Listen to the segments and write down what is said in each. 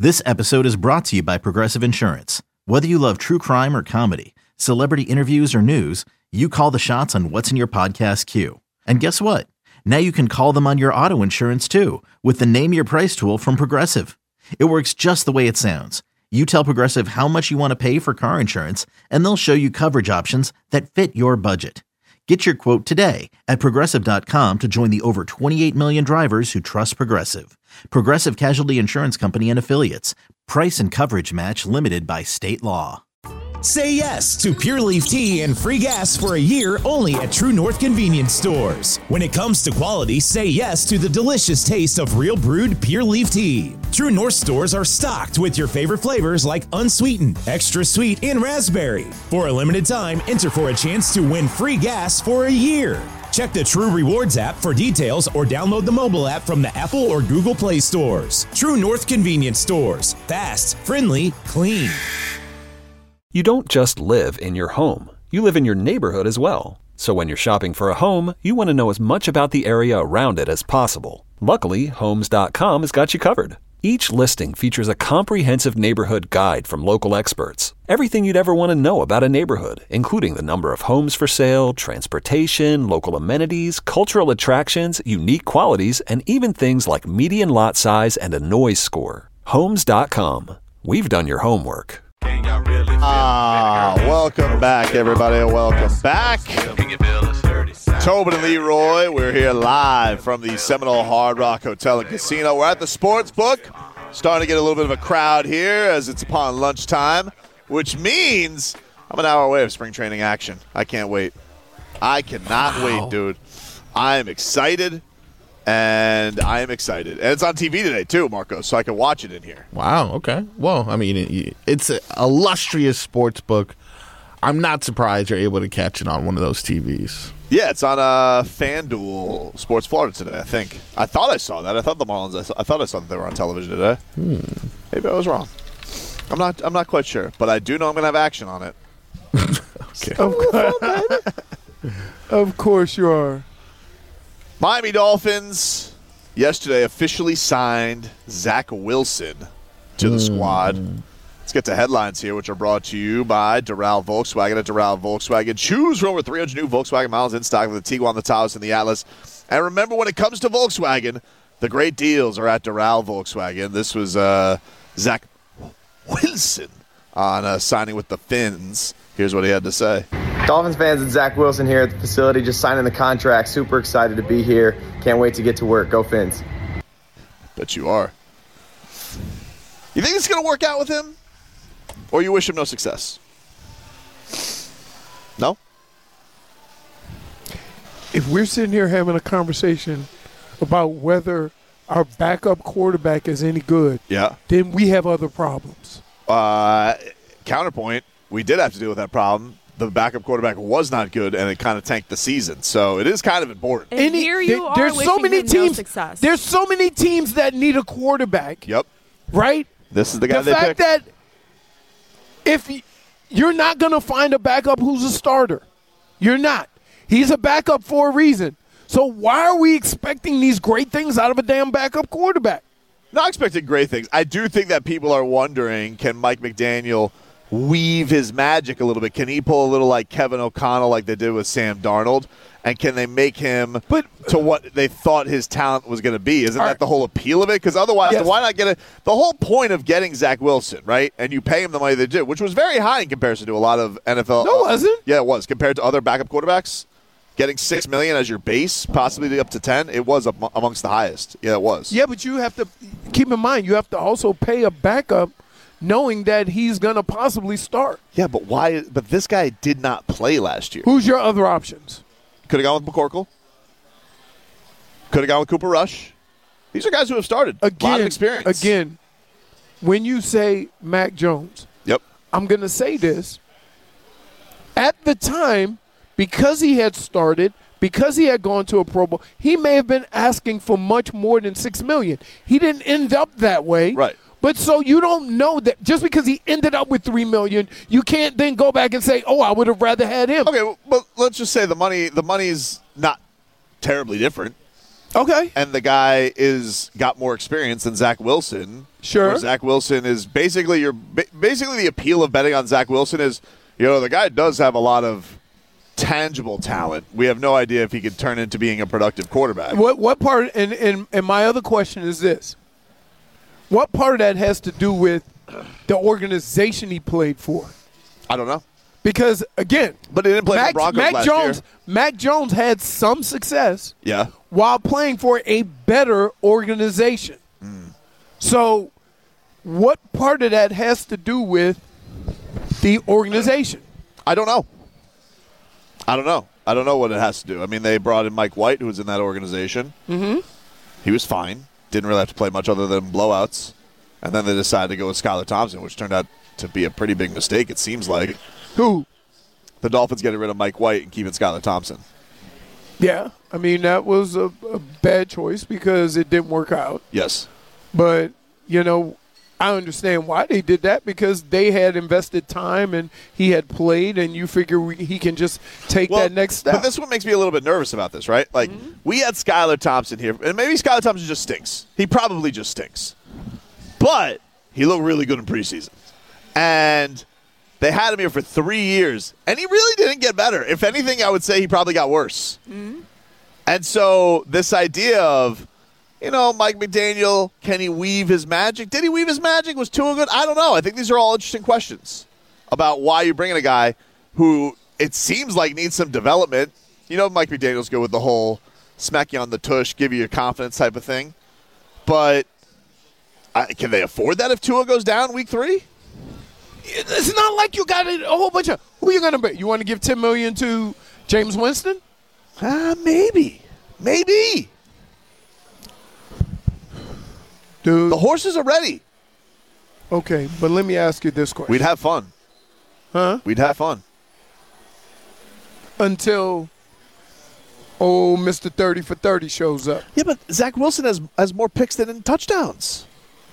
This episode is brought to you by Progressive Insurance. Whether you love true crime or comedy, celebrity interviews or news, you call the shots on what's in your podcast queue. And guess what? Now you can call them on your auto insurance too with the Name Your Price tool from Progressive. It works just the way it sounds. You tell Progressive how much you want to pay for car insurance, and they'll show you coverage options that fit your budget. Get your quote today at Progressive.com to join the over 28 million drivers who trust Progressive. Progressive Casualty Insurance Company and Affiliates. Price and coverage match limited by state law. Say yes to Pure Leaf Tea and free gas for a year only at True North Convenience Stores. When it comes to quality, say yes to the delicious taste of real brewed Pure Leaf Tea. True North stores are stocked with your favorite flavors like unsweetened, extra sweet, and raspberry. For a limited time, enter for a chance to win free gas for a year. Check the True Rewards app for details or download the mobile app from the Apple or Google Play stores. True North Convenience Stores. Fast, friendly, clean. You don't just live in your home. You live in your neighborhood as well. So when you're shopping for a home, you want to know as much about the area around it as possible. Luckily, Homes.com has got you covered. Each listing features a comprehensive neighborhood guide from local experts. Everything you'd ever want to know about a neighborhood, including the number of homes for sale, transportation, local amenities, cultural attractions, unique qualities, and even things like median lot size and a noise score. Homes.com. We've done your homework. Welcome back, everybody. Welcome back. Tobin and Leroy, we're here live from the Seminole Hard Rock Hotel and Casino. We're at the sports book, starting to get a little bit of a crowd here as it's upon lunchtime, which means I'm an hour away of spring training action. I can't wait. I cannot wait, dude. I am excited. And I am excited. And it's on TV today, too, Marcos, so I can watch it in here. Wow, okay. Well, I mean, it's an illustrious sports book. I'm not surprised you're able to catch it on one of those TVs. Yeah, it's on FanDuel Sports Florida today, I think. I thought I saw that. I thought the Marlins, I thought I saw that they were on television today. Maybe I was wrong. I'm not quite sure, but I do know I'm going to have action on it. Okay. Of course you are. Miami Dolphins yesterday officially signed Zach Wilson to the squad. Let's get to headlines here, which are brought to you by Doral Volkswagen at Doral Volkswagen. Choose from over 300 new Volkswagen models in stock with the Tiguan, the Taos, and the Atlas. And remember, when it comes to Volkswagen, the great deals are at Doral Volkswagen. This was Zach Wilson on signing with the Finns. Here's what he had to say. Dolphins fans, it's Zach Wilson here at the facility, just signing the contract. Super excited to be here. Can't wait to get to work. Go Fins. Bet you are. You think it's going to work out with him? Or you wish him no success? No? If we're sitting here having a conversation about whether our backup quarterback is any good, then we have other problems. Counterpoint, we did have to deal with that problem. The backup quarterback was not good, and it kind of tanked the season. So it is kind of important. And here you are there's so many teams. No success. There's so many teams that need a quarterback. Yep. Right? This is the guy the they fact picked. that if you're not going to find a backup who's a starter, you're not. He's a backup for a reason. So why are we expecting these great things out of a damn backup quarterback? Not expecting great things. I do think that people are wondering, can Mike McDaniel weave his magic a little bit? Can he pull a little like Kevin O'Connell like they did with Sam Darnold? And can they make him to what they thought his talent was going to be? Isn't that the whole appeal of it? Because otherwise, why not get it? The whole point of getting Zach Wilson, right? And you pay him the money they did, which was very high in comparison to a lot of NFL. No, it wasn't. Yeah, it was. Compared to other backup quarterbacks, getting $6 million as your base, possibly up to 10, it was amongst the highest. Yeah, it was. Yeah, but you have to keep in mind, you have to also pay a backup knowing that he's going to possibly start. Yeah, but why? But this guy did not play last year. Who's your other options? Could have gone with McCorkle. Could have gone with Cooper Rush. These are guys who have started. A lot of experience. Again, when you say Mac Jones, I'm going to say this. At the time, because he had started, because he had gone to a Pro Bowl, he may have been asking for much more than $6 million. He didn't end up that way. Right. But so you don't know that just because he ended up with $3 million, you can't then go back and say, oh, I would have rather had him. Okay, but let's just say the money's not terribly different. Okay. And the guy got more experience than Zach Wilson. Sure. Where Zach Wilson is basically the appeal of betting on Zach Wilson is, the guy does have a lot of tangible talent. We have no idea if he could turn into being a productive quarterback. What part? And my other question is this: what part of that has to do with the organization he played for? I don't know. Because again, but he didn't play for the Broncos last year. Mac Jones had some success. Yeah. While playing for a better organization. So, what part of that has to do with the organization? I don't know. I don't know what it has to do. I mean, they brought in Mike White, who was in that organization. Mm-hmm. He was fine. Didn't really have to play much other than blowouts. And then they decided to go with Skylar Thompson, which turned out to be a pretty big mistake, it seems like. Who? The Dolphins getting rid of Mike White and keeping Skylar Thompson. Yeah. I mean, that was a bad choice because it didn't work out. Yes. But, I understand why they did that because they had invested time and he had played, and you figure he can just take that next step. But this one makes me a little bit nervous about this, right? Like, we had Skylar Thompson here, and maybe Skylar Thompson just stinks. He probably just stinks. But he looked really good in preseason. And they had him here for 3 years, and he really didn't get better. If anything, I would say he probably got worse. Mm-hmm. And so this idea of, Mike McDaniel, can he weave his magic? Did he weave his magic? Was Tua good? I don't know. I think these are all interesting questions about why you bring in a guy who it seems like needs some development. Mike McDaniel's good with the whole smack you on the tush, give you your confidence type of thing. But can they afford that if Tua goes down week 3? It's not like you got a whole bunch of – who are you going to bet? You want to give $10 million to James Winston? Maybe. Dude. The horses are ready. Okay, but let me ask you this question. We'd have fun. Huh? We'd have fun. Until, Mr. 30 for 30 shows up. Yeah, but Zach Wilson has more picks than touchdowns.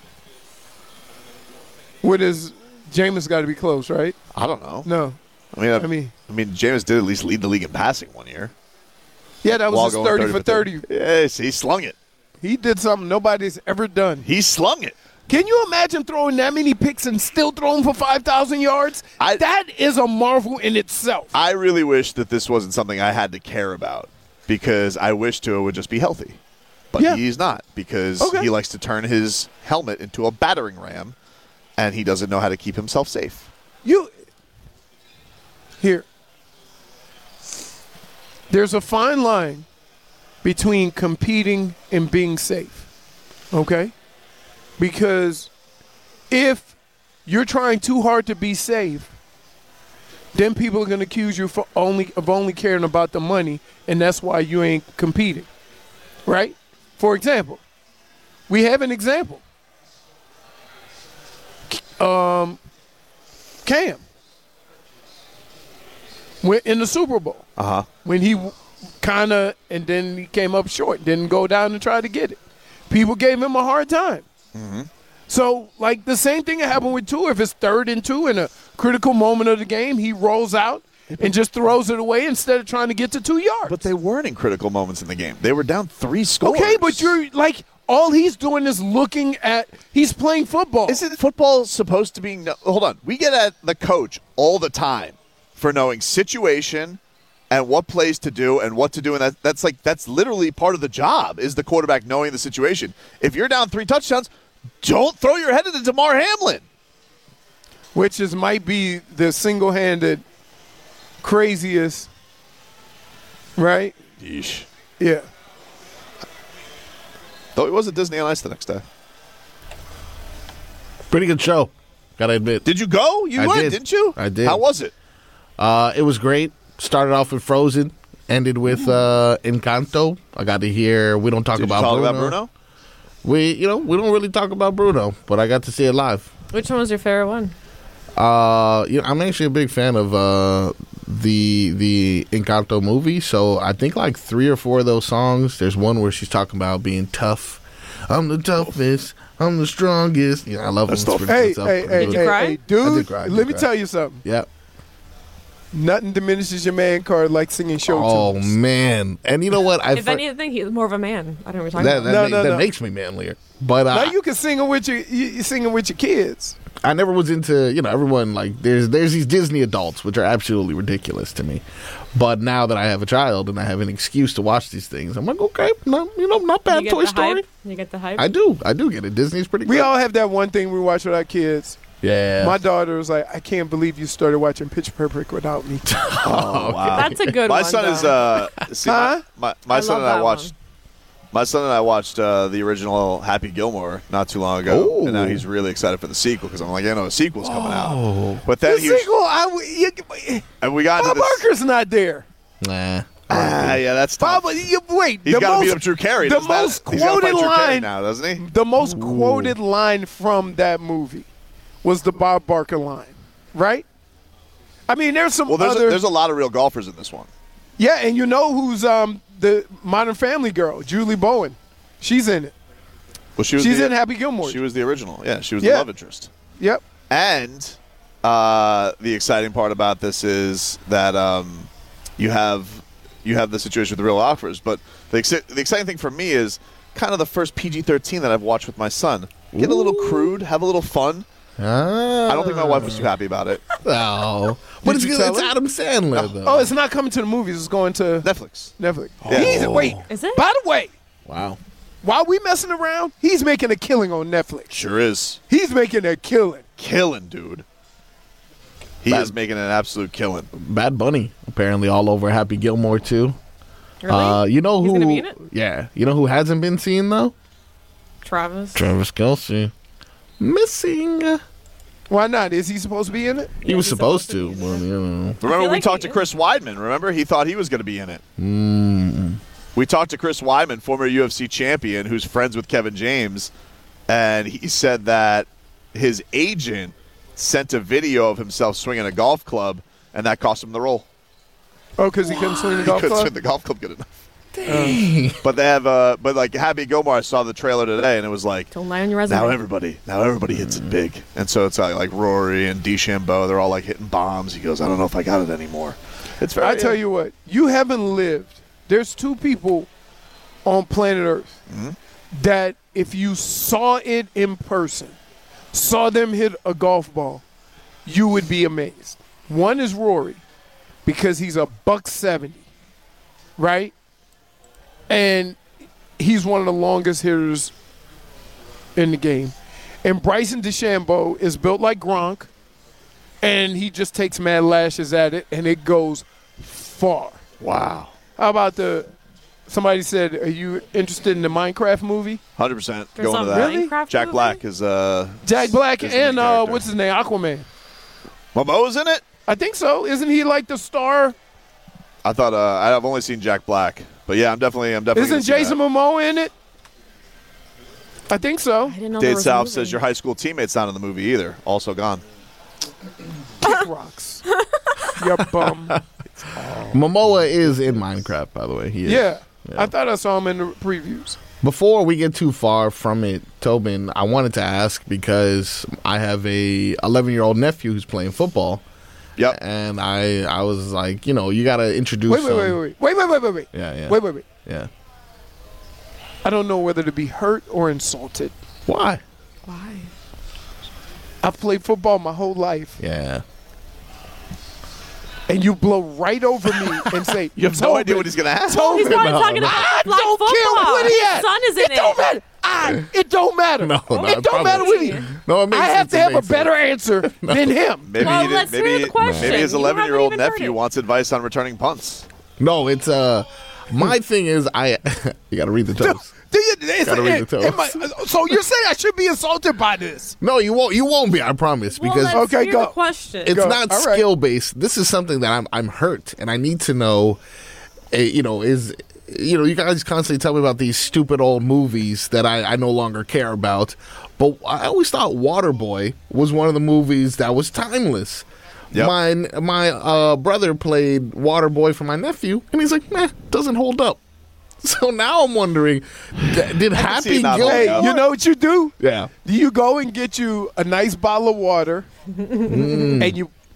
What is – Jameis got to be close, right? I don't know. No. I mean, Jameis did at least lead the league in passing one year. Yeah, that was his 30 for 30. Yes, he slung it. He did something nobody's ever done. He slung it. Can you imagine throwing that many picks and still throwing for 5,000 yards? That is a marvel in itself. I really wish that this wasn't something I had to care about because I wish Tua would just be healthy. But he's not because he likes to turn his helmet into a battering ram, and he doesn't know how to keep himself safe. There's a fine line between competing and being safe, okay? Because if you're trying too hard to be safe, then people are going to accuse you of only caring about the money, and that's why you ain't competing, right? For example, we have an example. Cam went in the Super Bowl. When he kind of, and then he came up short, didn't go down and try to get it. People gave him a hard time. Mm-hmm. So, like, the same thing happened with Tua. If it's 3rd and 2 in a critical moment of the game, he rolls out and just throws it away instead of trying to get to 2 yards. But they weren't in critical moments in the game. They were down 3 scores. Okay, but you're, like, all he's doing is looking at – he's playing football. Isn't football supposed to be – hold on. We get at the coach all the time for knowing situation – and what plays to do and what to do, and that's literally part of the job is the quarterback knowing the situation. If you're down 3 touchdowns, don't throw your head into Damar Hamlin. Which might be the single-handed craziest, right? Yeesh. Yeah. Though it was at Disney on Ice the next day. Pretty good show, gotta admit. Did you go? You went, didn't you? I did. How was it? It was great. Started off with Frozen, ended with Encanto. I got to hear. We don't talk about Bruno. We don't really talk about Bruno, but I got to see it live. Which one was your favorite one? I'm actually a big fan of the Encanto movie. So I think like 3 or 4 of those songs. There's one where she's talking about being tough. I'm the toughest. I'm the strongest. I love them. Hey, dude. I did cry. Let me tell you something. Yep. Nothing diminishes your man card like singing show tunes. Oh, man. And you know what? If anything, he's more of a man. I don't know what you're talking about. That makes me manlier. But now you can sing it with you singing with your kids. I never was into, everyone, like, there's these Disney adults, which are absolutely ridiculous to me. But now that I have a child and I have an excuse to watch these things, I'm like, okay, not bad. Toy Story. Hype? You get the hype? I do get it. Disney's pretty good. We all have that one thing we watch with our kids. Yeah. My daughter was like, I can't believe you started watching Pitch Perfect without me. Oh, wow. That's a good my one. Son is, my son and I watched. My son and I watched the original Happy Gilmore not too long ago, and now he's really excited for the sequel because I'm like, a sequel's coming out. But then the sequel, and we got Bob into this. Barker's not there. Nah. Yeah, that's tough. Wait, he's got to beat up Drew Carey. The most quoted line now, doesn't he? The most quoted line from that movie was the Bob Barker line, right? I mean, there's some there's a lot of real golfers in this one. Yeah, and you know who's the Modern Family girl, Julie Bowen. She's in it. Well, she's in Happy Gilmore. She was the original. Yeah, she was the love interest. Yep. And the exciting part about this is that you have the situation with the real offers. But the exciting thing for me is kind of the first PG-13 that I've watched with my son. Get a little crude, have a little fun. I don't think my wife was too happy about it. Oh. But it's Adam Sandler, though. Oh, it's not coming to the movies. It's going to Netflix. Yeah. Wait. Is it? By the way. Wow. While we messing around, he's making a killing on Netflix. Sure is. He's making a killing. Killing, dude. He is making an absolute killing. Bad Bunny, apparently all over Happy Gilmore, too. Really? You know who? He's gonna be in it? Yeah. You know who hasn't been seen, though? Travis Kelce. Missing. Why not? Is he supposed to be in it? He was supposed to. Well, Remember, we talked to Chris Weidman. Remember, he thought he was going to be in it. We talked to Chris Weidman, former UFC champion, who's friends with Kevin James, and he said that his agent sent a video of himself swinging a golf club, and that cost him the role. Oh, because he couldn't swing the golf He couldn't club? swing the golf club good enough. Dang. But they have, but like Happy Gilmore, I saw the trailer today, and it was like, don't lie on your resume. Now everybody hits it big, and so it's like Rory and DeChambeau, they're all like hitting bombs. He goes, I don't know if I got it anymore. It's very. I tell you what, you haven't lived. There's two people on planet Earth that if you saw it in person, saw them hit a golf ball, you would be amazed. One is Rory, because he's a $170, right? And he's one of the longest hitters in the game. And Bryson DeChambeau is built like Gronk, and he just takes mad lashes at it, and it goes far. Wow. How about somebody said, are you interested in the Minecraft movie? 100% There's going to some that. Minecraft Jack movie? Black is Jack Black is the and main character. what's his name? Aquaman. Momoa's in it? I think so. Isn't he like the star? I thought I've only seen Jack Black, but yeah, I'm definitely. Isn't gonna see Jason that. Momoa in it? I think so. I didn't know there Dade was South a movie. says your high school teammate's not in the movie either. Also gone. Kick rocks. You bum. Momoa is in Minecraft, by the way. He is. Yeah. I thought I saw him in the previews. Before we get too far from it, Tobin, I wanted to ask because I have a 11-year-old nephew who's playing football. Yep. And I was like, you got to introduce Wait. him. Wait. Yeah. Wait. Yeah. I don't know whether to be hurt or insulted. Why? Why? I've played football my whole life, Yeah. and you blow right over me and say, You have no idea what he's going to ask. He's probably talking about I flag don't football. care what he His has. son is in it. Don't matter. It don't matter. No, it don't matter what he. No, it makes I have sense. to It have a makes better answer than him. Maybe Well, he did- let's hear maybe the question. maybe his You haven't 11-year-old even heard nephew it. wants advice on returning punts. No, it's my thing is you got to read the toast. Gotta read the toast. So you're saying I should be insulted by this? No, you won't. You won't be. I promise. Well, Because let's Okay, hear go. the question. it's Go. not All right. skill based. This is something that I'm hurt, and I need to know. You guys constantly tell me about these stupid old movies that I no longer care about, but I always thought Waterboy was one of the movies that was timeless. Yep. My brother played Waterboy for my nephew, and he's like, doesn't hold up. So now I'm wondering, did can see Happy it not Gilmore? holding Hey, up. you know what you do? Yeah. You go and get you a nice bottle of water, and you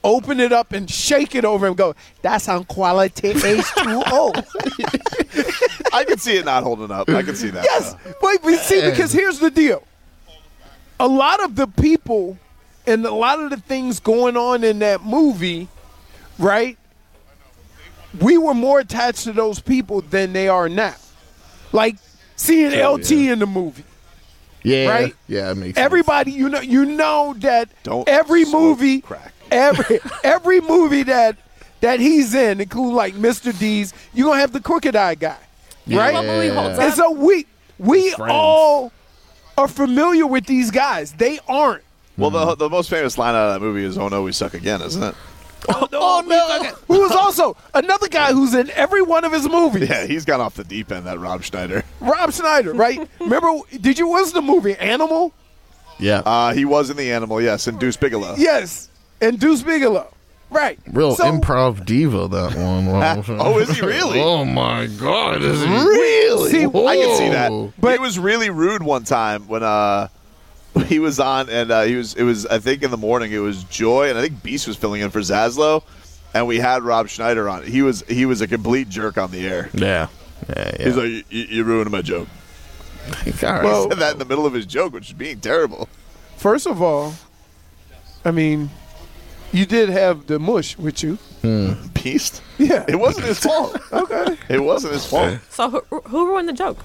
open it up and shake it over and go, that's on quality H2O. I can see it not holding up. I can see that. Yes. Wait, because here's the deal. A lot of the people and a lot of the things going on in that movie, right, we were more attached to those people than they are now. Like seeing LT in the movie. Yeah. Right? Yeah, it makes Everybody, you know that Don't every smoke movie, crack. every movie that he's in, including like Mr. D's, you're going to have the crooked eye guy. Right? What movie holds And up? so we Friends. all are familiar with these guys. They aren't. Well, the most famous line out of that movie is "Oh no, we suck again," isn't it? Oh, no. Who was also another guy who's in every one of his movies. Yeah, he's gone off the deep end. That Rob Schneider. Rob Schneider, right? Remember, what's the movie, Animal? Yeah. He was in the Animal, yes, and Deuce Bigelow. Yes, and Deuce Bigelow. Right. Real So- improv diva, that one. Oh, is he really? Oh, my God. Is he? Really? See, I can see that. Whoa. But he was really rude one time when he was on, and it was I think in the morning it was Joy, and I think Beast was filling in for Zaslow, and we had Rob Schneider on. He was a complete jerk on the air. Yeah. He's like, you ruined my joke. All right. Well- He said that in the middle of his joke, which is being terrible. First of all, I mean, you did have the mush with you. Beast? Yeah. It wasn't his fault. Okay. It wasn't his fault. So who ruined the joke?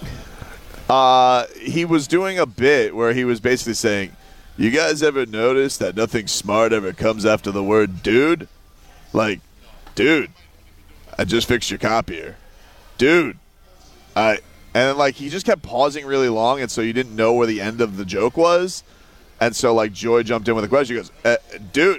He was doing a bit where he was basically saying, you guys ever notice that nothing smart ever comes after the word dude? Like, dude, I just fixed your copier. Dude, and then, like, he just kept pausing really long, and so you didn't know where the end of the joke was. And so, like, Joy jumped in with a question. He goes, dude,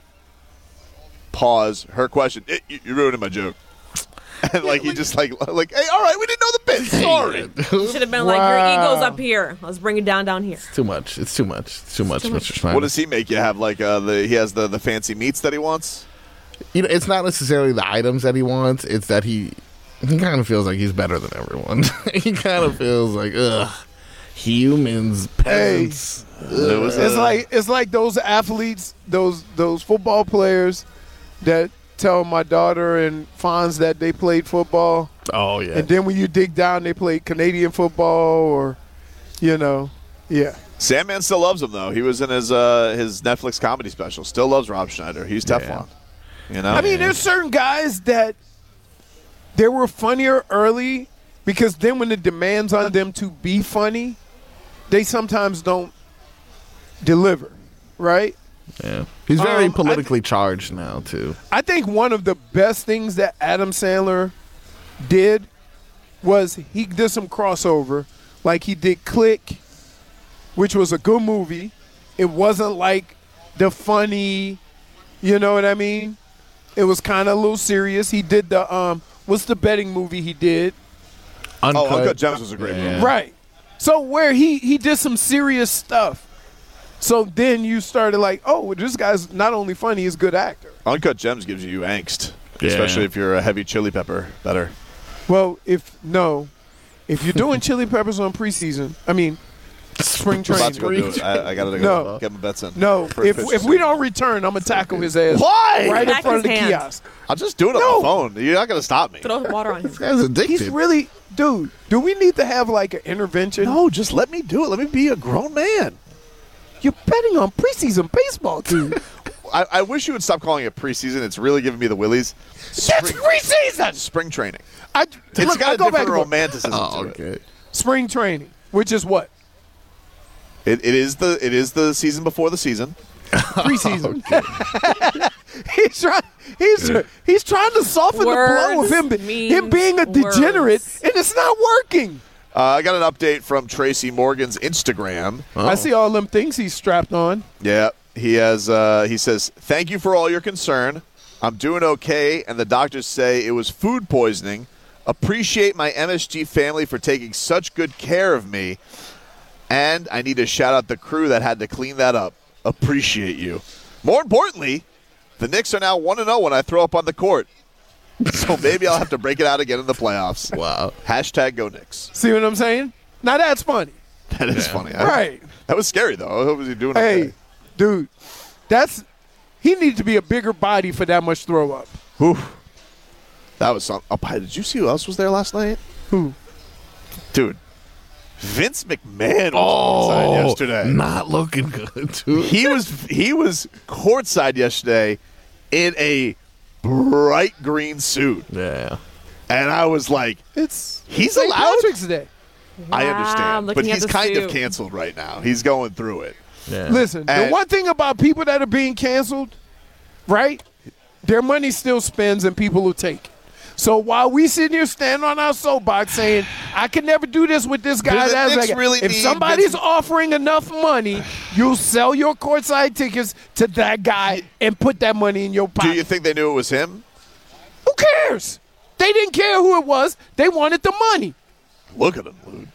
pause, her question. You ruined my joke. And, like, he just, like, hey, all right, we didn't know the bit. Sorry. You should have been like, your ego's up here. Let's bring it down here. Too much. It's too much, Mr. Schneider. What does he make you have? Like, he has the fancy meats that he wants? It's not necessarily the items that he wants. It's that he kind of feels like he's better than everyone. He kind of feels like, humans, peasants. It's like those athletes, those football players that tell my daughter and Fonz that they played football. Oh, yeah. And then when you dig down, they played Canadian football or, yeah. Sandman still loves him, though. He was in his Netflix comedy special. Still loves Rob Schneider. He's Teflon. I mean, there's certain guys that they were funnier early because then when the demands on them to be funny, they sometimes don't deliver, right? Yeah. He's very politically charged now, too. I think one of the best things that Adam Sandler did was he did some crossover. Like he did Click, which was a good movie. It wasn't like the funny, you know what I mean? It was kind of a little serious. He did the, what's the betting movie he did? Uncut Gems was a great movie. Right. So where he did some serious stuff. So then you started like, oh, this guy's not only funny, he's a good actor. Uncut Gems gives you angst, especially if you're a heavy chili pepper better. Well, if you're doing Chili Peppers on preseason, I mean, spring I'm about training. to go do it. I got to go get my bets in. No, if we don't return, I'm going to tackle his ass. Why? Right in Back front of the his hand. kiosk. I'll just do it on my phone. You're not going to stop me. Throw water on him. This guy's addicted. He's really, dude, do we need to have like an intervention? No, just let me do it. Let me be a grown man. You're betting on preseason baseball, dude. I wish you would stop calling it preseason. It's really giving me the willies. That's preseason. Spring training. It's got a different romanticism to okay. it. Spring training, which is what? It is the season before the season. Preseason. he's trying to soften the blow of him being a degenerate, and it's not working. I got an update from Tracy Morgan's Instagram. I see all them things he's strapped on. Yeah, he has. He says, "Thank you for all your concern. I'm doing okay, and the doctors say it was food poisoning. Appreciate my MSG family for taking such good care of me, and I need to shout out the crew that had to clean that up. Appreciate you. More importantly, the Knicks are now 1-0 when I throw up on the court, so maybe I'll have to break it out again in the playoffs. Wow. Hashtag go Knicks. See what I'm saying? Now that's funny. That is funny. Right. That was scary though. I hope he's doing Hey, okay. dude, He needs to be a bigger body for that much throw up. Oof. That was something. Oh, did you see who else was there last night? Who? Dude. Vince McMahon was courtside yesterday. Not looking good, dude. He was courtside yesterday in a bright green suit. Yeah. And I was like, he's allowed? Patrick's Day. I understand. But he's kind of canceled right now. He's going through it. Yeah. Listen, the one thing about people that are being canceled, right, their money still spends and people will take it. So while we sit here standing on our soapbox saying, I can never do this with this guy, if somebody's offering enough money, you'll sell your courtside tickets to that guy and put that money in your pocket. Do you think they knew it was him? Who cares? They didn't care who it was. They wanted the money. Look at him, Lude.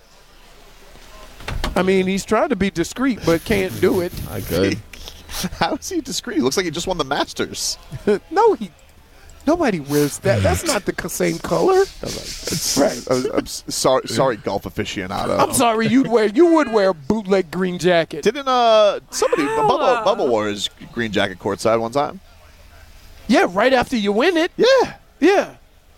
I mean, he's trying to be discreet, but can't do it. I could. How is he discreet? He looks like he just won the Masters. No, nobody wears that. That's not the same color. Right. I'm sorry, golf aficionado. I'm sorry. You would wear a bootleg green jacket. Didn't Bubba wore his green jacket courtside one time? Yeah, right after you win it. Yeah.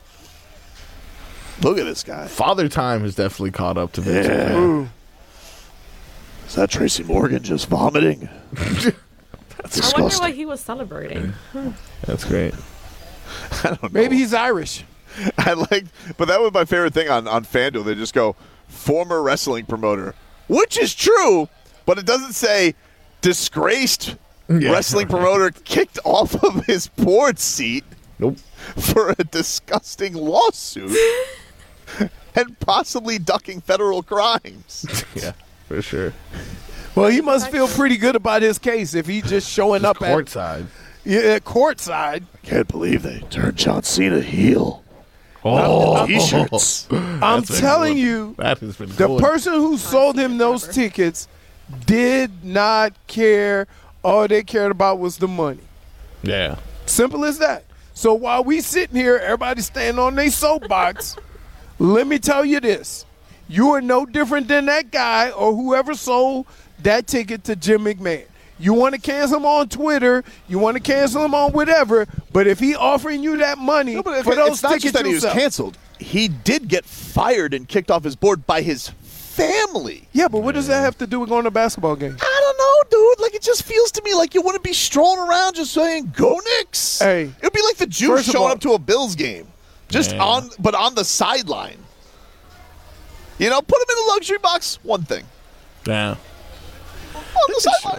Look at this guy. Father Time has definitely caught up to Vince. Yeah. Is that Tracy Morgan just vomiting? That's disgusting. I wonder what he was celebrating. That's great. I don't know. Maybe he's Irish. But that was my favorite thing on FanDuel. They just go, former wrestling promoter, which is true, but it doesn't say disgraced wrestling promoter kicked off of his board seat. Nope. For a disgusting lawsuit and possibly ducking federal crimes. Yeah, for sure. Well, he must feel pretty good about his case if he's just showing up courtside. Courtside. I can't believe they turned John Cena heel. T-shirts. I'm telling you, the person who sold him those tickets did not care. All they cared about was the money. Yeah. Simple as that. So while we sitting here, everybody standing on their soapbox, let me tell you this. You are no different than that guy or whoever sold that ticket to Jim McMahon. You want to cancel him on Twitter, you want to cancel him on whatever, but if he offering you that money for those tickets, just that he was canceled. He did get fired and kicked off his board by his family. Yeah, but what does that have to do with going to a basketball game? I don't know, dude. Like, it just feels to me like you wouldn't be strolling around just saying, go Knicks. Hey. It would be like the Jews showing up to a Bills game. On the sideline. You know, put him in a luxury box, one thing. Yeah. On the sideline.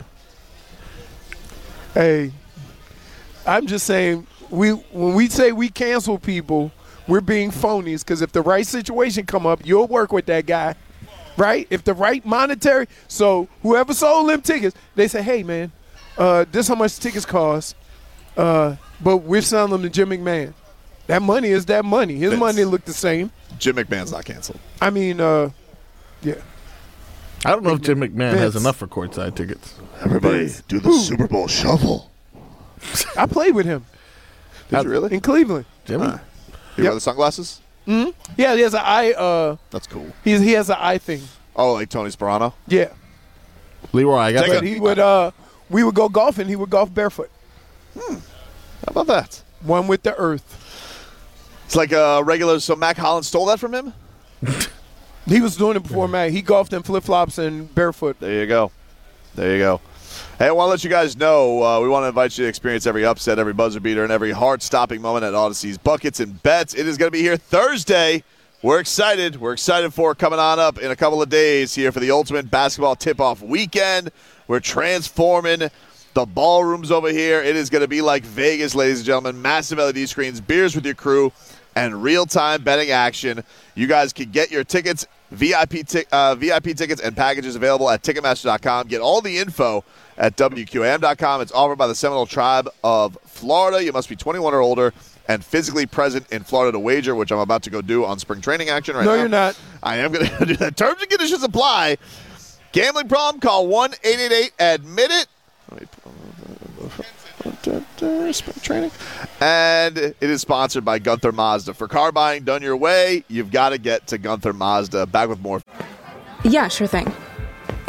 Hey, I'm just saying, when we say we cancel people, we're being phonies, because if the right situation come up, you'll work with that guy. Right? If the right monetary, so whoever sold them tickets, they say, hey, man, this how much tickets cost, but we're selling them to Jim McMahon. That money is that money. His money look the same. Jim McMahon's not canceled. I mean, yeah. I don't know if Jim McMahon has enough for courtside tickets. Everybody do the Super Bowl shuffle. I played with him. Did you really? In Cleveland. Jimmy? You wear the sunglasses? Mm-hmm. Yeah, he has an eye. That's cool. He has an eye thing. Oh, like Tony Sperano? Yeah. Leroy, I got that. He would. We would go golfing. He would golf barefoot. How about that? One with the earth. It's like a regular. So Mac Hollins stole that from him? He was doing it before Mac. He golfed in flip-flops and barefoot. There you go. Hey, I want to let you guys know, we want to invite you to experience every upset, every buzzer beater, and every heart-stopping moment at Odyssey's Buckets and Bets. It is going to be here Thursday. We're excited. We're excited for it coming on up in a couple of days here for the ultimate basketball tip-off weekend. We're transforming the ballrooms over here. It is going to be like Vegas, ladies and gentlemen. Massive LED screens, beers with your crew, and real-time betting action. You guys can get your tickets, VIP tickets and packages available at Ticketmaster.com. Get all the info at WQAM.com. It's offered by the Seminole Tribe of Florida. You must be 21 or older and physically present in Florida to wager, which I'm about to go do on spring training action right now. No, you're not. I am going to do that. Terms and conditions apply. Gambling problem? Call 1-888-ADMIT-IT. Spring training. And it is sponsored by Gunther Mazda. For car buying done your way, you've got to get to Gunther Mazda. Back with more. Yeah, sure thing. Hey,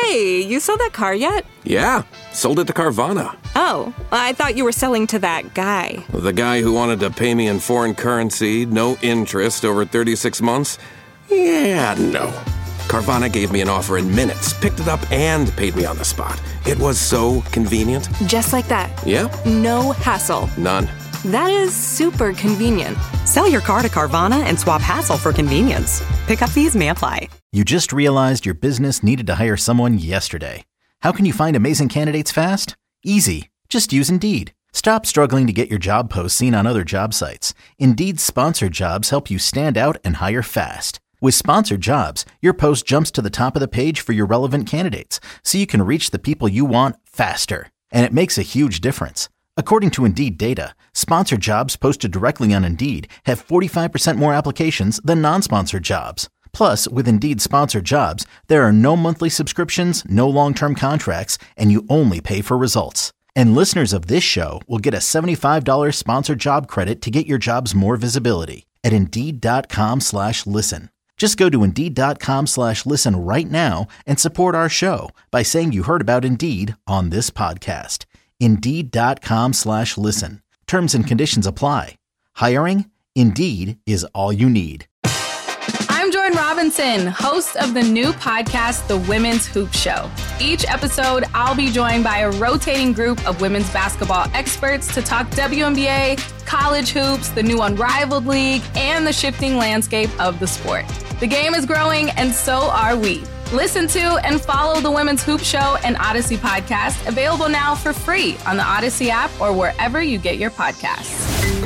Hey, you sold that car yet? Yeah, sold it to Carvana. Oh, I thought you were selling to that guy. The guy who wanted to pay me in foreign currency, no interest, over 36 months? Yeah, no. Carvana gave me an offer in minutes, picked it up, and paid me on the spot. It was so convenient. Just like that. Yeah? No hassle. None. That is super convenient. Sell your car to Carvana and swap hassle for convenience. Pickup fees may apply. You just realized your business needed to hire someone yesterday. How can you find amazing candidates fast? Easy. Just use Indeed. Stop struggling to get your job posts seen on other job sites. Indeed's sponsored jobs help you stand out and hire fast. With sponsored jobs, your post jumps to the top of the page for your relevant candidates, so you can reach the people you want faster. And it makes a huge difference. According to Indeed data, sponsored jobs posted directly on Indeed have 45% more applications than non-sponsored jobs. Plus, with Indeed sponsored jobs, there are no monthly subscriptions, no long-term contracts, and you only pay for results. And listeners of this show will get a $75 sponsored job credit to get your jobs more visibility at Indeed.com/listen. Just go to Indeed.com/listen right now and support our show by saying you heard about Indeed on this podcast. Indeed.com/listen. Terms and conditions apply. Hiring? Indeed is all you need. I'm Jordan Robinson, host of the new podcast, The Women's Hoop Show. Each episode, I'll be joined by a rotating group of women's basketball experts to talk WNBA, college hoops, the new Unrivaled League, and the shifting landscape of the sport. The game is growing, and so are we. Listen to and follow the Women's Hoop Show and Odyssey podcast, available now for free on the Odyssey app or wherever you get your podcasts.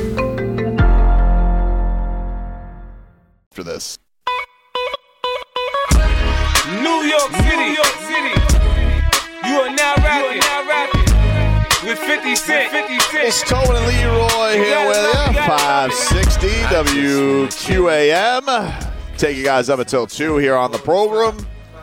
For this. New York City. You are now rapping with 50 Cent. It's Tobin and Leroy here with you. 560 WQAM. Take you guys up until 2 here on the program.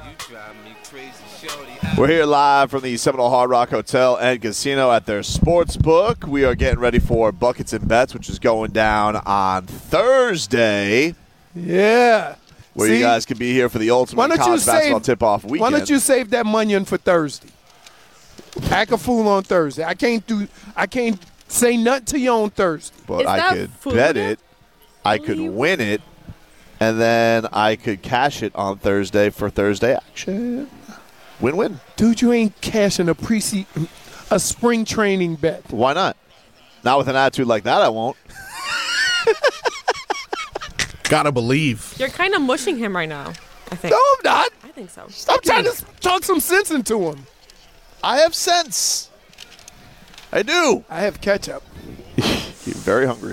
We're here live from the Seminole Hard Rock Hotel and Casino at their sports book. We are getting ready for Buckets and Bets, which is going down on Thursday. Yeah. Where you guys can be here for the ultimate college basketball tip-off weekend. Why don't you save that money for Thursday? Act a fool on Thursday. I can't say nothing to you on Thursday. But I could bet it. I could win it. And then I could cash it on Thursday for Thursday action. Win-win. Dude, you ain't cashing a spring training bet. Why not? Not with an attitude like that, I won't. Gotta believe. You're kind of mushing him right now, I think. No, I'm not. I think so. Stop trying to talk some sense into him. I have sense. I do. I have ketchup. You're very hungry.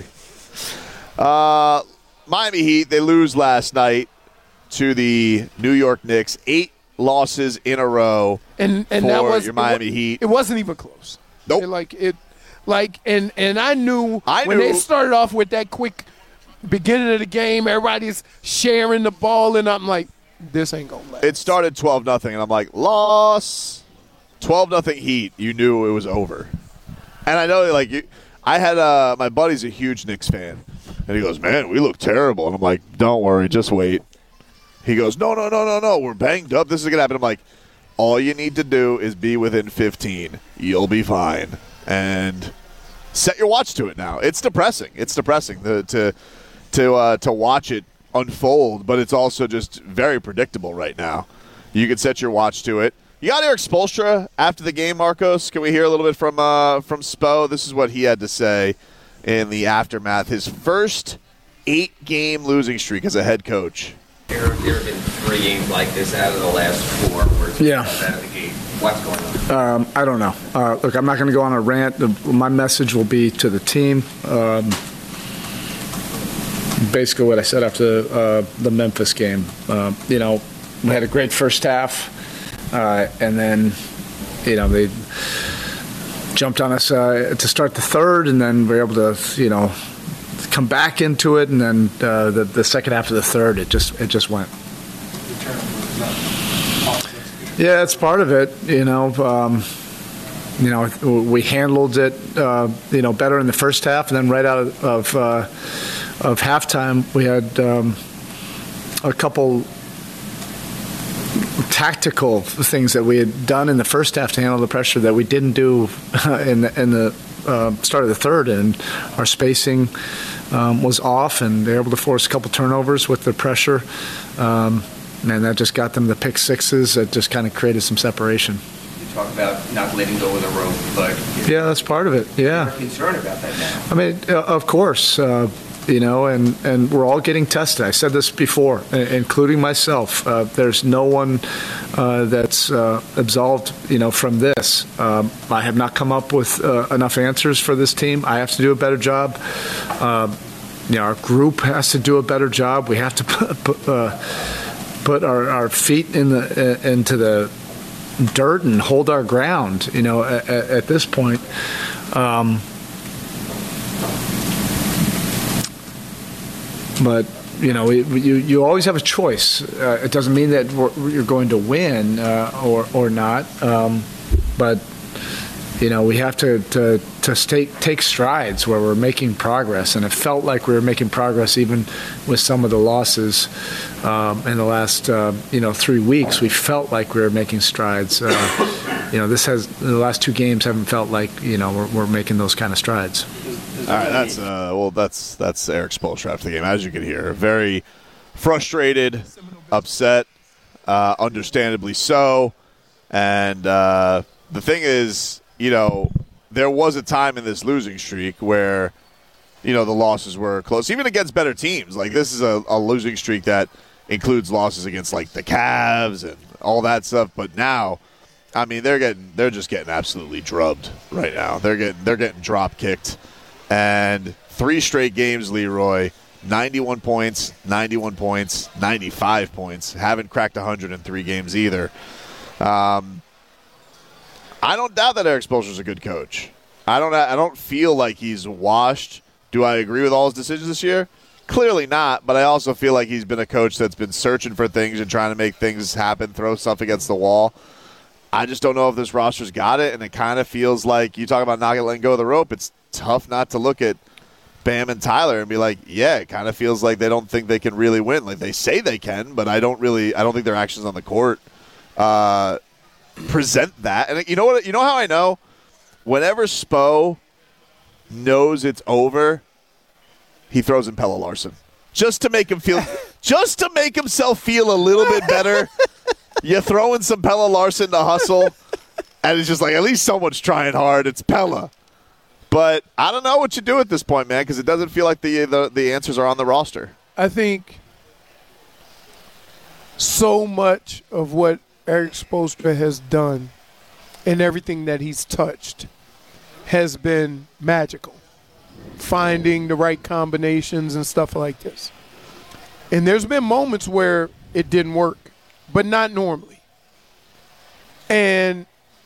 Miami Heat, they lose last night to the New York Knicks. 8 losses in a row and for that was your Miami Heat. It wasn't even close. Nope. And I knew when they started off with that quick beginning of the game, everybody's sharing the ball, and I'm like, this ain't gonna last. It started 12-0, and I'm like, loss. 12-0 Heat. You knew it was over. And I know, I had my buddy's a huge Knicks fan, and he goes, man, we look terrible. And I'm like, don't worry, just wait. He goes, no, we're banged up. This is going to happen. I'm like, all you need to do is be within 15. You'll be fine. And set your watch to it now. It's depressing. It's depressing to watch it unfold, but it's also just very predictable right now. You can set your watch to it. You got Eric Spoelstra after the game, Marcos. Can we hear a little bit from Spo? This is what he had to say in the aftermath. His first 8-game losing streak as a head coach. There have been 3 games like this out of the last 4. Yeah. Out of the gate. What's going on? I don't know. Look, I'm not going to go on a rant. My message will be to the team. Basically what I said after the Memphis game. We had a great first half, and then, they jumped on us to start the third, and then we were able to, come back into it, and then the second half of the third, it just went. Yeah, it's part of it. We handled it, better in the first half, and then right out of halftime, we had a couple tactical things that we had done in the first half to handle the pressure that we didn't do in the start of the third, and our spacing was off, and they were able to force a couple turnovers with the pressure, and that just got them the pick sixes that just kind of created some separation. You talk about not letting go of the rope, but yeah, that's part of it. Yeah, you're concerned about that now. I mean, of course. And we're all getting tested. I said this before, including myself. There's no one that's absolved, from this. I have not come up with enough answers for this team. I have to do a better job. Our group has to do a better job. We have to put our feet into the dirt and hold our ground. At this point. But you always have a choice. It doesn't mean that you're going to win or not. But we have to take strides where we're making progress, and it felt like we were making progress even with some of the losses in the last 3 weeks. We felt like we were making strides. The last 2 games haven't felt like we're making those kind of strides. All right, that's Erik Spoelstra after the game, as you can hear. Very frustrated, upset, understandably so. And the thing is, there was a time in this losing streak where, the losses were close, even against better teams. Like, this is a losing streak that includes losses against, like, the Cavs and all that stuff. But now, I mean, they're just getting absolutely drubbed right now. They're getting drop kicked. And 3 straight games, Leroy, 91 points, 95 points. Haven't cracked 100 in 3 games either. I don't doubt that Erik Spoelstra is a good coach. I don't feel like he's washed. Do I agree with all his decisions this year? Clearly not, but I also feel like he's been a coach that's been searching for things and trying to make things happen, throw stuff against the wall. I just don't know if this roster's got it, and it kind of feels like, you talk about not letting go of the rope, it's tough not to look at Bam and Tyler and be like, yeah, it kind of feels like they don't think they can really win. Like, they say they can, but I don't think their actions on the court present that. And you know what? You know how I know? Whenever Spo knows it's over, he throws in Pelle Larsson just to make him feel, just to make himself feel a little bit better. You throw in some Pelle Larsson to hustle, and it's just like, at least someone's trying hard. It's Pelle. But I don't know what you do at this point, man, because it doesn't feel like the answers are on the roster. I think so much of what Erik Spoelstra has done and everything that he's touched has been magical. Finding the right combinations and stuff like this. And there's been moments where it didn't work, but not normally. And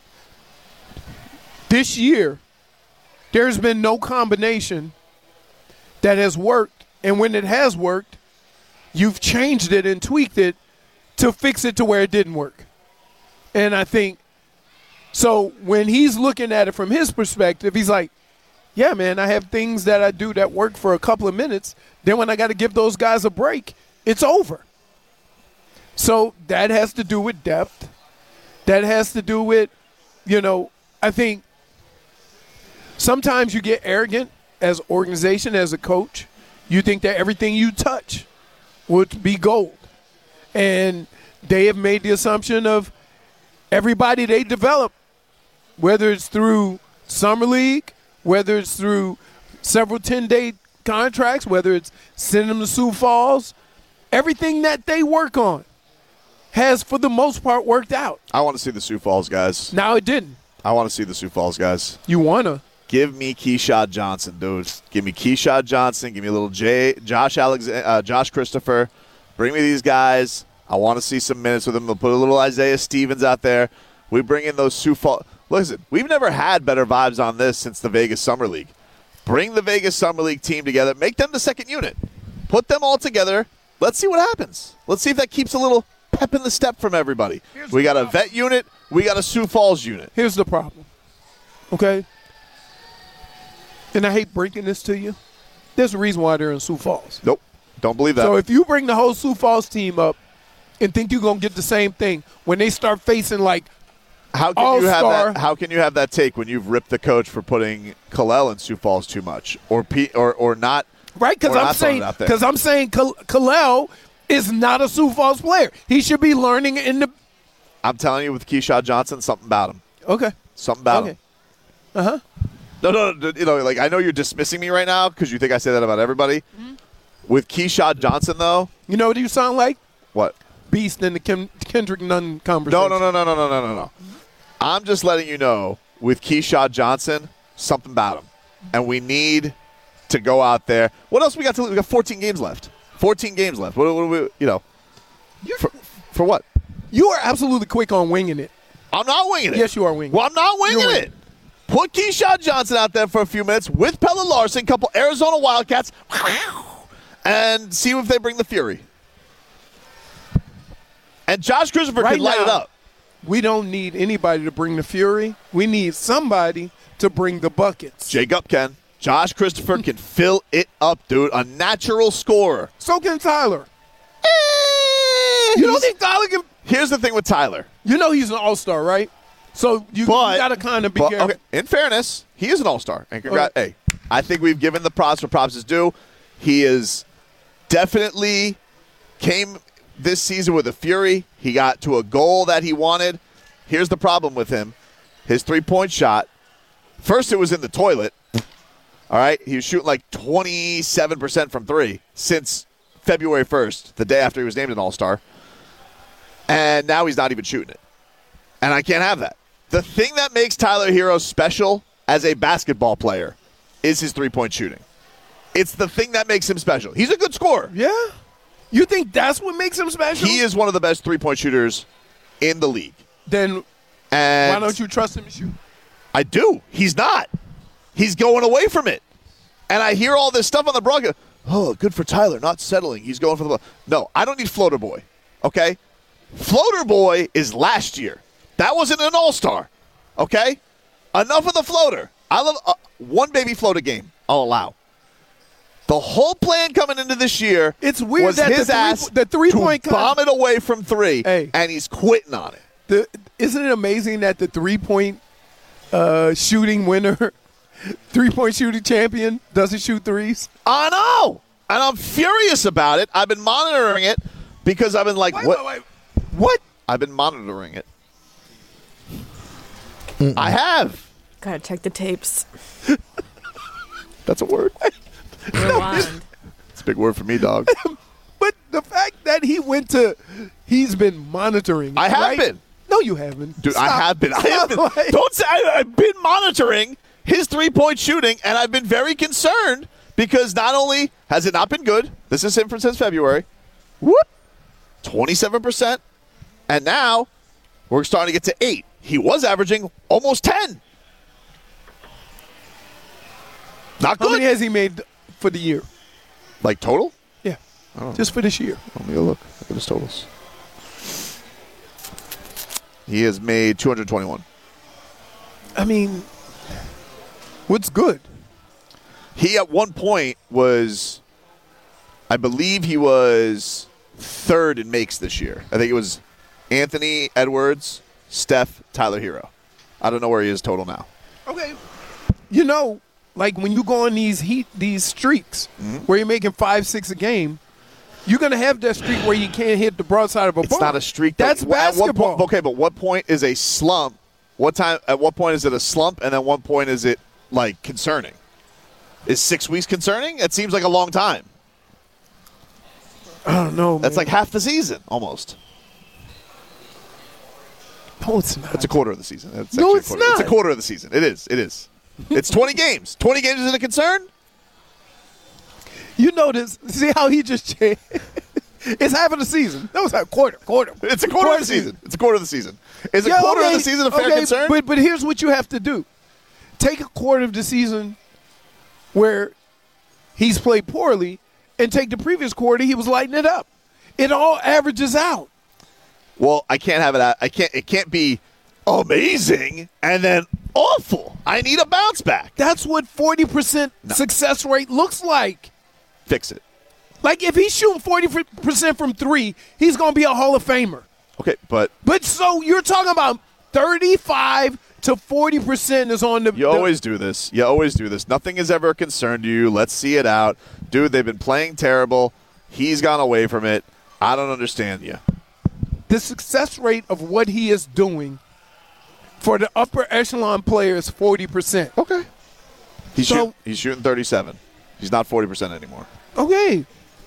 this year, there's been no combination that has worked. And when it has worked, you've changed it and tweaked it to fix it to where it didn't work. And I think, so when he's looking at it from his perspective, he's like, yeah, man, I have things that I do that work for a couple of minutes. Then when I got to give those guys a break, it's over. So that has to do with depth. That has to do with, I think sometimes you get arrogant as organization, as a coach. You think that everything you touch would be gold. And they have made the assumption of everybody they develop, whether it's through Summer League, whether it's through several 10-day contracts, whether it's sending them to Sioux Falls, everything that they work on has, for the most part, worked out. I want to see the Sioux Falls guys. No, it didn't. I want to see the Sioux Falls guys. You want to? Give me Keshad Johnson, dude. Give me Keshad Johnson. Give me a little Josh Christopher. Bring me these guys. I want to see some minutes with them. They'll put a little Isaiah Stevens out there. We bring in those Sioux Falls. Listen, we've never had better vibes on this since the Vegas Summer League. Bring the Vegas Summer League team together. Make them the second unit. Put them all together. Let's see what happens. Let's see if that keeps a little pep in the step from everybody. We got a vet unit. We got a Sioux Falls unit. Here's the problem, okay? And I hate breaking this to you. There's a reason why they're in Sioux Falls. Nope. Don't believe that. So if you bring the whole Sioux Falls team up and think you're going to get the same thing when they start facing like How can you have that take when you've ripped the coach for putting Kalel in Sioux Falls too much or not? Right, because I'm saying Kalel is not a Sioux Falls player. He should be learning in the. I'm telling you, with Keyshawn Johnson, something about him. Okay. Something about him. Uh-huh. No. Like I know you're dismissing me right now because you think I say that about everybody. Mm-hmm. With Keyshawn Johnson, though, you know what you sound like? What? Beast in the Kendrick Nunn conversation. No. I'm just letting you know, with Keyshawn Johnson, something about him, and we need to go out there. What else we got to? We got 14 games left. 14 games left. What do we? For what? You are absolutely quick on winging it. I'm not winging it. Yes, you are winging it. Well, I'm not winging it. Put Keyshawn Johnson out there for a few minutes with Pella Larson, couple Arizona Wildcats, and see if they bring the fury. And Josh Christopher can light it up. We don't need anybody to bring the fury. We need somebody to bring the buckets. Jacob can. Josh Christopher can fill it up, dude. A natural scorer. So can Tyler. You don't think Tyler can? Here's the thing with Tyler. You know he's an all-star, right? So you got to kind of be careful. Okay, in fairness, he is an all-star. And hey, I think we've given the props where props is due. He is definitely came this season with a fury. He got to a goal that he wanted. Here's the problem with him. His three-point shot, first it was in the toilet. All right? He was shooting like 27% from three since February 1st, the day after he was named an all-star. And now he's not even shooting it. And I can't have that. The thing that makes Tyler Hero special as a basketball player is his three-point shooting. It's the thing that makes him special. He's a good scorer. Yeah? You think that's what makes him special? He is one of the best three-point shooters in the league. Then why don't you trust him to shoot? I do. He's not. He's going away from it. And I hear all this stuff on the broadcast. Oh, good for Tyler, not settling. He's going for the ball. No, I don't need Floater Boy, okay? Floater Boy is last year. That wasn't an all-star, okay? Enough of the floater. I love one baby floater game. I'll allow. The whole plan coming into this year it's weird was that the three-point bomb it away from three, and he's quitting on it. Isn't it amazing that the three-point shooting winner, three-point shooting champion doesn't shoot threes? I know, and I'm furious about it. I've been monitoring it because I've been like, what? I've been monitoring it. I have. Gotta check the tapes. That's a word. Rewind. It's a big word for me, dog. But the fact that he's been monitoring. I have been. No, you haven't. Dude, Stop. I have been. Don't say I've been monitoring his three-point shooting, and I've been very concerned because not only has it not been good, this is him since February, 27%, and now we're starting to get to 8. He was averaging almost 10. Not good. How many has he made for the year? Like total? Yeah. Just for this year. Let me go look at his totals. He has made 221. I mean, what's good? He at one point was, I believe he was third in makes this year. I think it was Anthony Edwards, Steph, Tyler Hero. I don't know where he is total now. Okay. You know, like when you go on these streaks where you're making 5-6 a game, you're going to have that streak where you can't hit the broadside of a ball. It's not a streak. That's basketball. But what point is a slump? At what point is it a slump, and at what point is it, like, concerning? Is 6 weeks concerning? It seems like a long time. I don't know, That's like half the season, almost. No, it's not. It's a quarter of the season. It's not. It's a quarter of the season. It is. It's 20 games. 20 games isn't a concern? You notice, see how he just changed? It's half of the season. That was a quarter. It's a quarter of the season. It's a quarter of the season. Is a quarter of the season a fair concern? But here's what you have to do. Take a quarter of the season where he's played poorly and take the previous quarter, he was lighting it up. It all averages out. Well, I can't have it. It can't be amazing and then awful. I need a bounce back. That's what 40% success rate looks like. Fix it. Like, if he's shooting 40% from three, he's going to be a Hall of Famer. Okay, but so you're talking about 35 to 40% is on the – You always do this. Nothing has ever concerned you. Let's see it out. Dude, they've been playing terrible. He's gone away from it. I don't understand you. The success rate of what he is doing for the upper echelon player is 40%. Okay. He's shooting 37. He's not 40% anymore. Okay.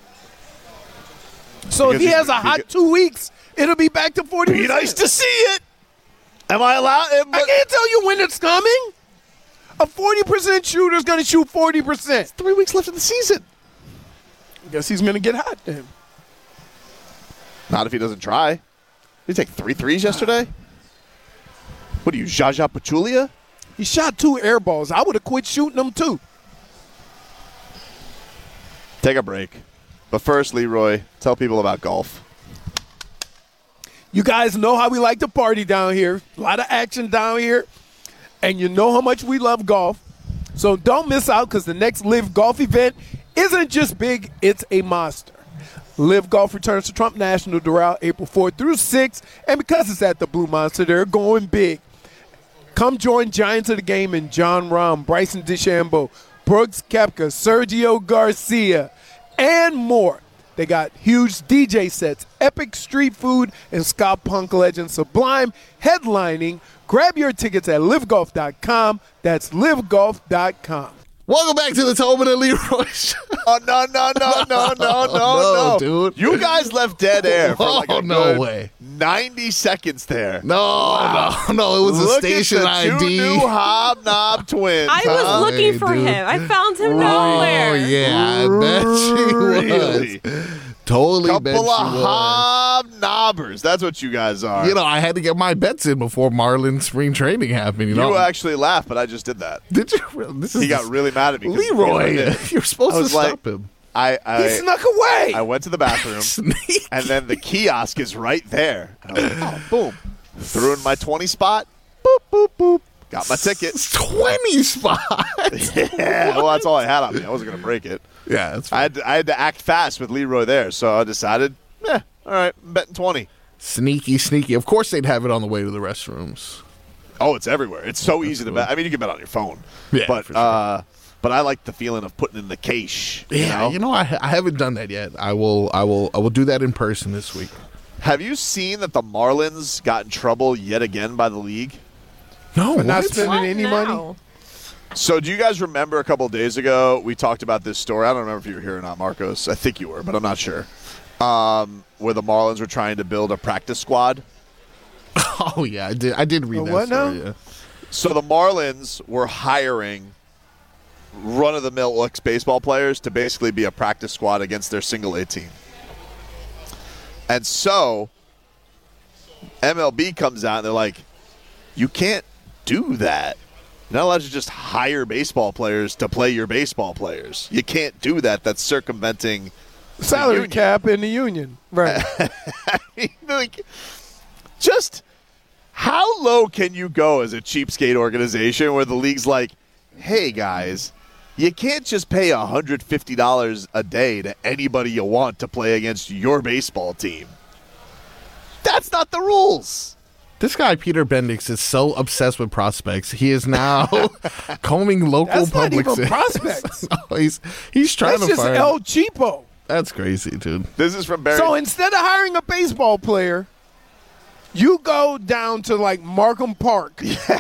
So if he has a hot 2 weeks, it'll be back to 40%. Be nice to see it. Am I allowed? I can't tell you when it's coming. A 40% shooter is going to shoot 40%. It's 3 weeks left in the season. I guess he's going to get hot then. Not if he doesn't try. Did he take 3 threes yesterday? What are you, Jaja Pachulia? He shot 2 air balls. I would have quit shooting them too. Take a break. But first, Leroy, tell people about golf. You guys know how we like to party down here. A lot of action down here. And you know how much we love golf. So don't miss out, because the next Live Golf event isn't just big, it's a monster. Live Golf returns to Trump National Doral April 4th through 6th. And because it's at the Blue Monster, they're going big. Come join Giants of the Game and John Rahm, Bryson DeChambeau, Brooks Koepka, Sergio Garcia, and more. They got huge DJ sets, epic street food, and ska punk legend Sublime headlining. Grab your tickets at livegolf.com. That's livegolf.com. Welcome back to the Tobin and Leroy Show. Oh, no, dude. You guys left dead air for like a no way. 90 seconds there. No. It was a station ID. Look at the 2 new Hobnob twins. I was looking for him. I found him nowhere. Oh, yeah. I bet she Really? was. Totally bet she Couple of was. hobnobbers. That's what you guys are. You know, I had to get my bets in before Marlins spring training happened. You actually laughed, but I just did that. Did you? He got really mad at me. Leroy, you're supposed to stop him. He snuck away. I went to the bathroom, and then the kiosk is right there. And I was like, boom. Threw in my 20 spot. Boop, boop, boop. Got my ticket. 20 spot. Yeah, well, that's all I had on me. I wasn't going to break it. Yeah, that's I had to act fast with Leroy there, so I decided, all right, I'm betting 20. Sneaky. Of course they'd have it on the way to the restrooms. Oh, it's everywhere. It's so easy to bet. I mean, you can bet on your phone. Yeah, but for sure. But I like the feeling of putting in the cash. Yeah, I haven't done that yet. I will do that in person this week. Have you seen that the Marlins got in trouble yet again by the league? No, for not spending any money. So do you guys remember a couple of days ago we talked about this story? I don't remember if you were here or not, Marcos. I think you were, but I'm not sure. Where the Marlins were trying to build a practice squad. Oh, yeah, I did read that what story. now? Yeah. So the Marlins were hiring run-of-the-mill ex-baseball players to basically be a practice squad against their single-A team. And so MLB comes out and they're like, you can't do that. You're not allowed to just hire baseball players to play your baseball players. You can't do that. That's circumventing salary cap in the union. Right. I mean, like, just how low can you go as a cheapskate organization where the league's like, hey, guys, you can't just pay $150 a day to anybody you want to play against your baseball team. That's not the rules. This guy, Peter Bendix, is so obsessed with prospects. He is now combing local That's not public. even prospects. No, he's trying That's to just find El Cheapo. That's crazy, dude. This is from Barry. So instead of hiring a baseball player, you go down to like Markham Park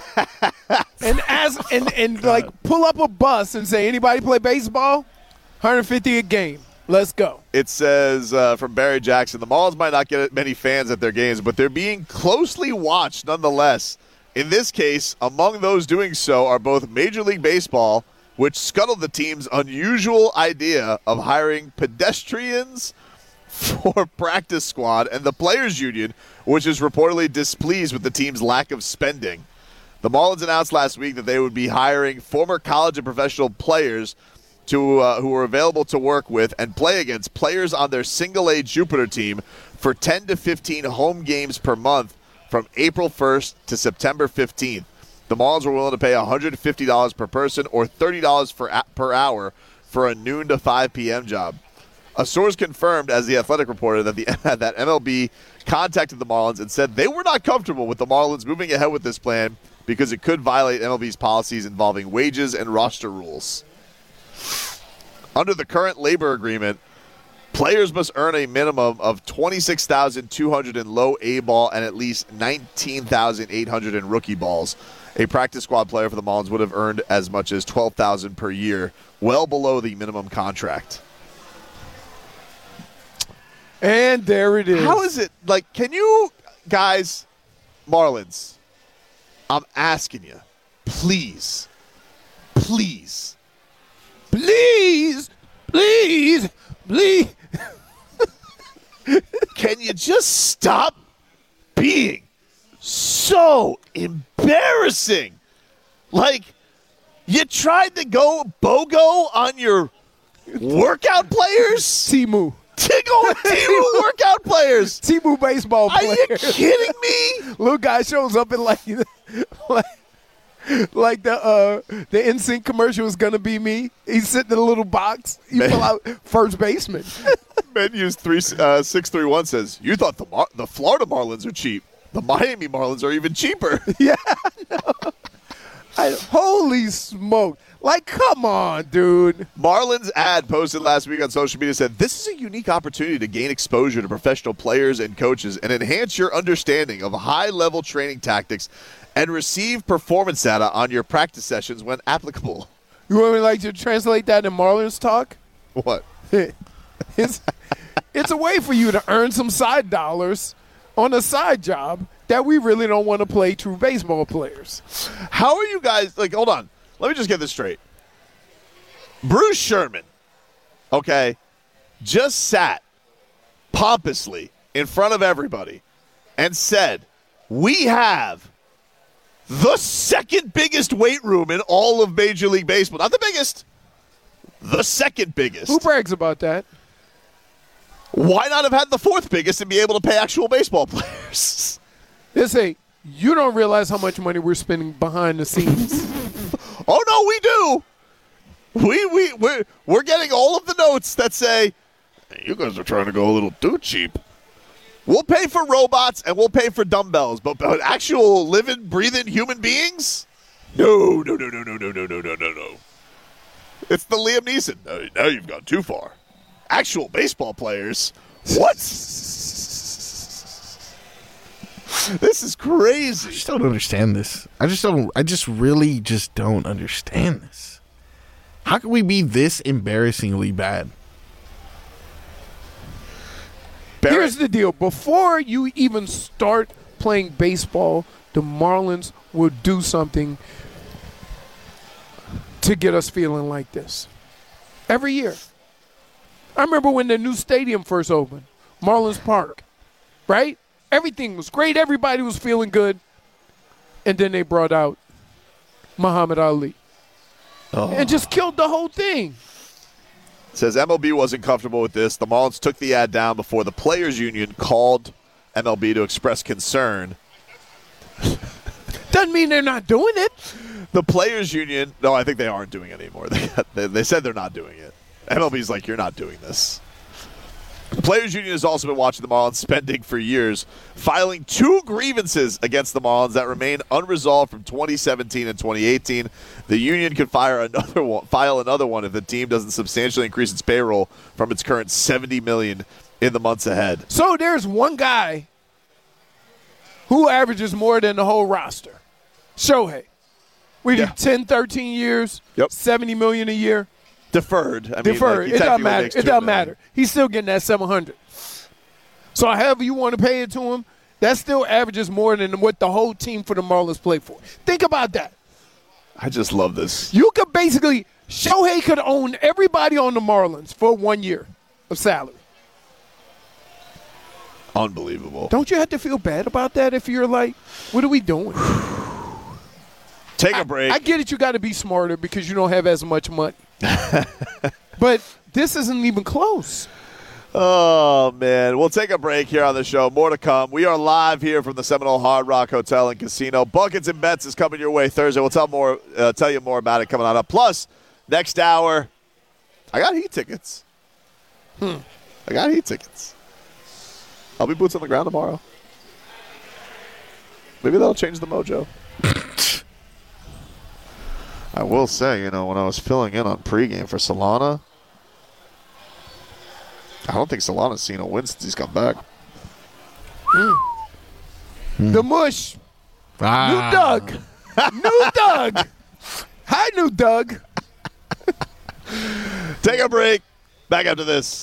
and like pull up a bus and say, anybody play baseball? $150 a game. Let's go. It says from Barry Jackson, the Marlins might not get many fans at their games, but they're being closely watched nonetheless. In this case, among those doing so are both Major League Baseball, which scuttled the team's unusual idea of hiring pedestrians for practice squad, and the Players Union, which is reportedly displeased with the team's lack of spending. The Marlins announced last week that they would be hiring former college and professional players who are available to work with and play against players on their single-A Jupiter team for 10 to 15 home games per month from April 1st to September 15th. The Marlins were willing to pay $150 per person or $30 per hour for a noon to 5 p.m. job. A source confirmed, as The Athletic reported, that that MLB contacted the Marlins and said they were not comfortable with the Marlins moving ahead with this plan because it could violate MLB's policies involving wages and roster rules. Under the current labor agreement, players must earn a minimum of $26,200 in low A ball and at least $19,800 in rookie balls. A practice squad player for the Marlins would have earned as much as $12,000 per year, well below the minimum contract. And there it is. How is it? Like, can you guys, Marlins, I'm asking you, please, please, please, please, please. Can you just stop being so embarrassing? Like, you tried to go BOGO on your workout players? Timu. Timu workout players. Timu baseball players. Are you kidding me? Little guy shows up and like the NSYNC commercial is gonna be me. He's sitting in a little box. You pull out first baseman. Menus 631 says, you thought the Florida Marlins are cheap. The Miami Marlins are even cheaper. Yeah, holy smoke. Like, come on, dude. Marlins ad posted last week on social media said, this is a unique opportunity to gain exposure to professional players and coaches and enhance your understanding of high-level training tactics and receive performance data on your practice sessions when applicable. You want me to translate that in Marlins talk? What? It's a way for you to earn some side dollars on a side job that we really don't want to play true baseball players. How are you guys, hold on. Let me just get this straight. Bruce Sherman, okay, just sat pompously in front of everybody and said, we have the second biggest weight room in all of Major League Baseball. Not the biggest, the second biggest. Who brags about that? Why not have had the fourth biggest and be able to pay actual baseball players? Listen, you don't realize how much money we're spending behind the scenes. Oh, no, we do. We're getting all of the notes that say, hey, you guys are trying to go a little too cheap. We'll pay for robots and we'll pay for dumbbells, but actual living, breathing human beings? No. It's the Liam Neeson. Now you've gone too far. Actual baseball players? What? This is crazy. I just don't understand this. I just really don't understand this. How can we be this embarrassingly bad? Here's the deal. Before you even start playing baseball, the Marlins will do something to get us feeling like this. Every year. I remember when the new stadium first opened, Marlins Park, right? Everything was great. Everybody was feeling good. And then they brought out Muhammad Ali. And just killed the whole thing. It says MLB wasn't comfortable with this. The Marlins took the ad down before the Players Union called MLB to express concern. Doesn't mean they're not doing it. The Players Union, no, I think they aren't doing it anymore. They said they're not doing it. MLB's like, you're not doing this. The Players Union has also been watching the Marlins spending for years, filing 2 grievances against the Marlins that remain unresolved from 2017 and 2018. The union could file another one if the team doesn't substantially increase its payroll from its current $70 million in the months ahead. So there's one guy who averages more than the whole roster. Shohei. We do 10, 13 years, $70 million a year. Deferred. Deferred. It doesn't matter. It doesn't matter. He's still getting that $700. So however you want to pay it to him, that still averages more than what the whole team for the Marlins play for. Think about that. I just love this. You could basically, Shohei could own everybody on the Marlins for 1 year of salary. Unbelievable. Don't you have to feel bad about that if you're like, what are we doing? Take a break. I get it. You got to be smarter because you don't have as much money. But this isn't even close. Oh, man. We'll take a break here on the show. More to come. We are live here from the Seminole Hard Rock Hotel and Casino. Buckets and Bets is coming your way Thursday. We'll tell you more about it coming on up. Plus, next hour, I got Heat tickets. I got Heat tickets. I'll be boots on the ground tomorrow. Maybe that'll change the mojo. I will say, when I was filling in on pregame for Solana, I don't think Solana's seen a win since he's come back. The mush. New Doug. New Doug. Hi, New Doug. Take a break. Back after this.